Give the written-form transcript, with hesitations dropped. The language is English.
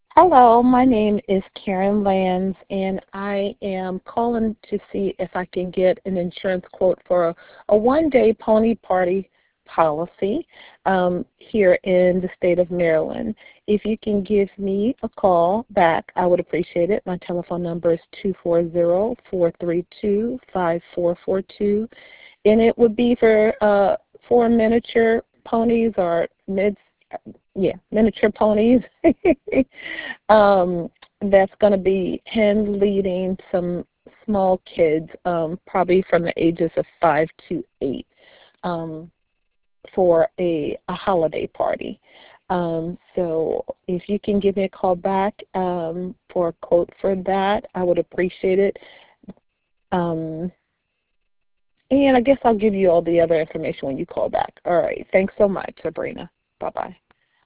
Hello, my name is Karen Lands, and I am calling to see if I can get an insurance quote for a one-day pony party policy here in the state of Maryland. If you can give me a call back, I would appreciate it. My telephone number is 240-432-5442, and it would be for miniature ponies or miniature ponies. um, that's going to be hand leading some small kids, probably from the ages of 5 to 8, um, for a holiday party. So if you can give me a call back for a quote for that, I would appreciate it. Um, and I guess I'll give you all the other information when you call back. All right. Thanks so much, Sabrina. Bye-bye.